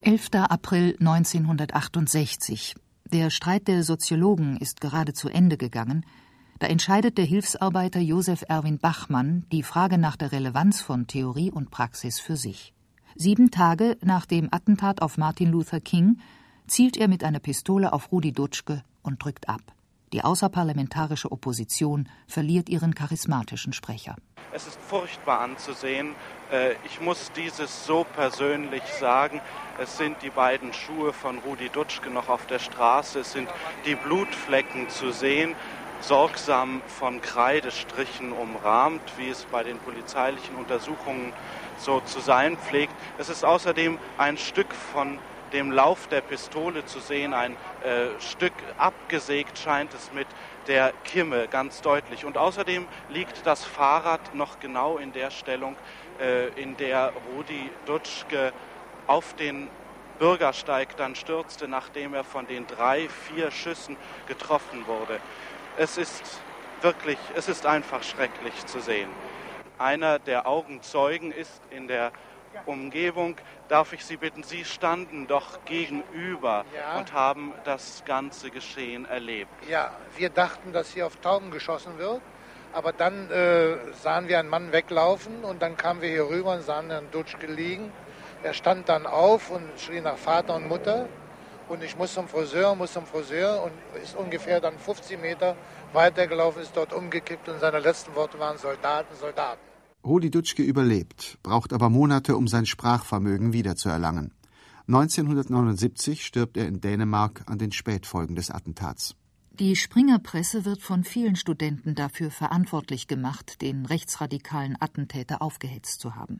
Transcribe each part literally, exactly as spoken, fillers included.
elfter April neunzehnhundertachtundsechzig. Der Streit der Soziologen ist gerade zu Ende gegangen. Da entscheidet der Hilfsarbeiter Joseph Erwin Bachmann die Frage nach der Relevanz von Theorie und Praxis für sich. Sieben Tage nach dem Attentat auf Martin Luther King zielt er mit einer Pistole auf Rudi Dutschke und drückt ab. Die außerparlamentarische Opposition verliert ihren charismatischen Sprecher. Es ist furchtbar anzusehen. Ich muss dieses so persönlich sagen. Es sind die beiden Schuhe von Rudi Dutschke noch auf der Straße. Es sind die Blutflecken zu sehen, sorgsam von Kreidestrichen umrahmt, wie es bei den polizeilichen Untersuchungen so zu sein pflegt. Es ist außerdem ein Stück von dem Lauf der Pistole zu sehen, ein äh, Stück abgesägt scheint es mit der Kimme ganz deutlich. Und außerdem liegt das Fahrrad noch genau in der Stellung, äh, in der Rudi Dutschke auf den Bürgersteig dann stürzte, nachdem er von den drei, vier Schüssen getroffen wurde. Es ist wirklich, es ist einfach schrecklich zu sehen. Einer der Augenzeugen ist in der Umgebung. Darf ich Sie bitten, Sie standen doch gegenüber ja. und haben das ganze Geschehen erlebt. Ja, wir dachten, dass hier auf Tauben geschossen wird, aber dann äh, sahen wir einen Mann weglaufen und dann kamen wir hier rüber und sahen Herrn Dutschke liegen. Er stand dann auf und schrie nach Vater und Mutter und ich muss zum Friseur, muss zum Friseur und ist ungefähr dann fünfzig Meter weitergelaufen, ist dort umgekippt und seine letzten Worte waren Soldaten, Soldaten. Rudi Dutschke überlebt, braucht aber Monate, um sein Sprachvermögen wiederzuerlangen. neunzehnhundertneunundsiebzig stirbt er in Dänemark an den Spätfolgen des Attentats. Die Springer-Presse wird von vielen Studenten dafür verantwortlich gemacht, den rechtsradikalen Attentäter aufgehetzt zu haben.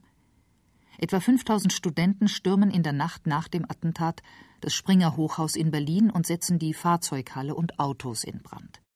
Etwa fünftausend Studenten stürmen in der Nacht nach dem Attentat das Springer-Hochhaus in Berlin und setzen die Fahrzeughalle und Autos in Brand.